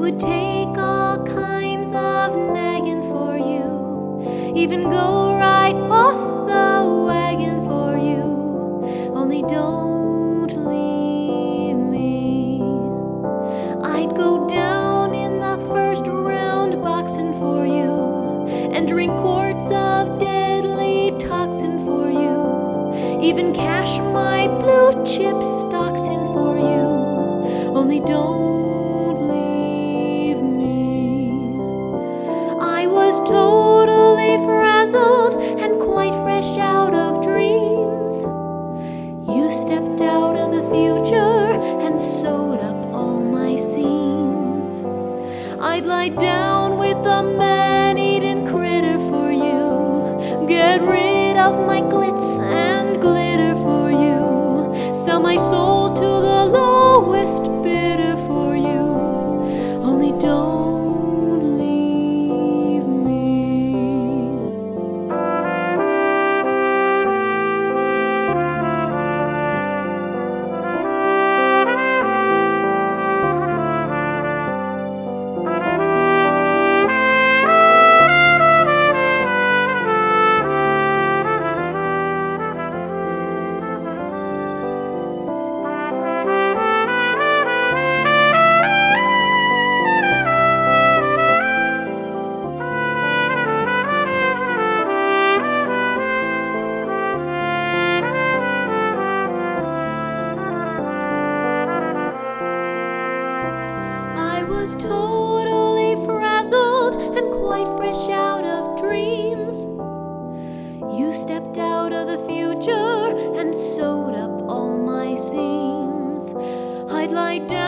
would take all kinds of nagging for you, even go right off the wagon for you. Only don't leave me. I'd go down in the first round boxing for you, and drink quarts of deadly toxin for you, even cash my blue chip stocks in for you. Only don't leave me. I was totally frazzled and quite fresh out of dreams. You stepped out of the future and sewed up all my seams. I'd lie down with a man-eating critter for you, get rid of my glitz and glitter for you, sell my soul to the lowest bidder for you. Only don't leave me. I was totally frazzled and quite fresh out of dreams. You stepped out of the future and sewed up all my seams. I'd lie down